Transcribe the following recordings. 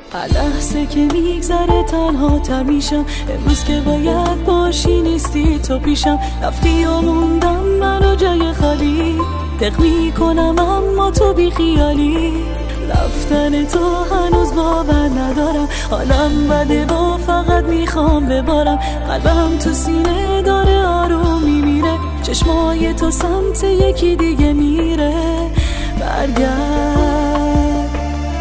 هر لحظه که میگذره تنها تر میشم. امروز که باید باشی نیستی تو پیشم. رفتی و موندم منو جای خالی. دق میکنم اما تو بی خیالی. رفتن تو هنوز باور ندارم. حالم بده و فقط میخوام ببارم. قلبم تو سینه داره آروم میمیره. چشمای تو سمت یکی دیگه میره. برگرد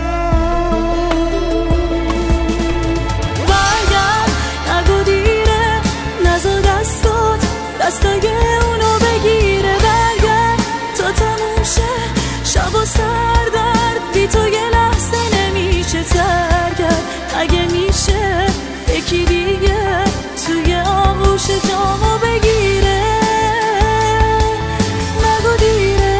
نگو دیره. نزا دستای اونو بگیره. برگرد تا تموم شه شب و سردرد. بی تو یه لحظه نمیشه سرگرد. اگه میشه یکی دیگه توی آغوش جامو بگیره. نگو دیره.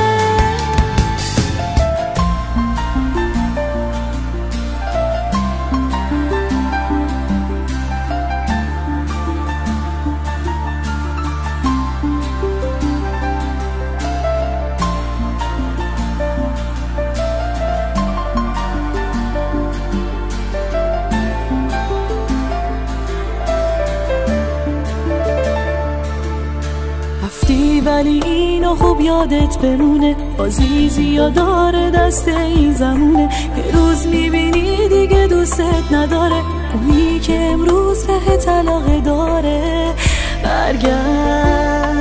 ولی اینو خوب یادت بمونه. عزیزی یا داره دست این زمونه. یه روز میبینی دیگه دوست نداره. اونی که امروز بهت علاقه داره. برگرد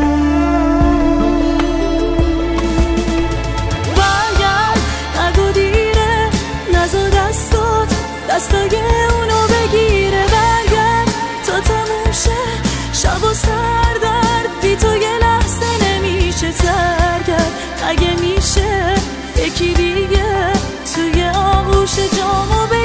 نگو دیره. نزا دستای اونو بگیره. برگرد تا تموم شه شب و سردرد. بی تو یه لحظه نمیشه سرگرد. اگه میشه یکی دیگه توی آغوش جامو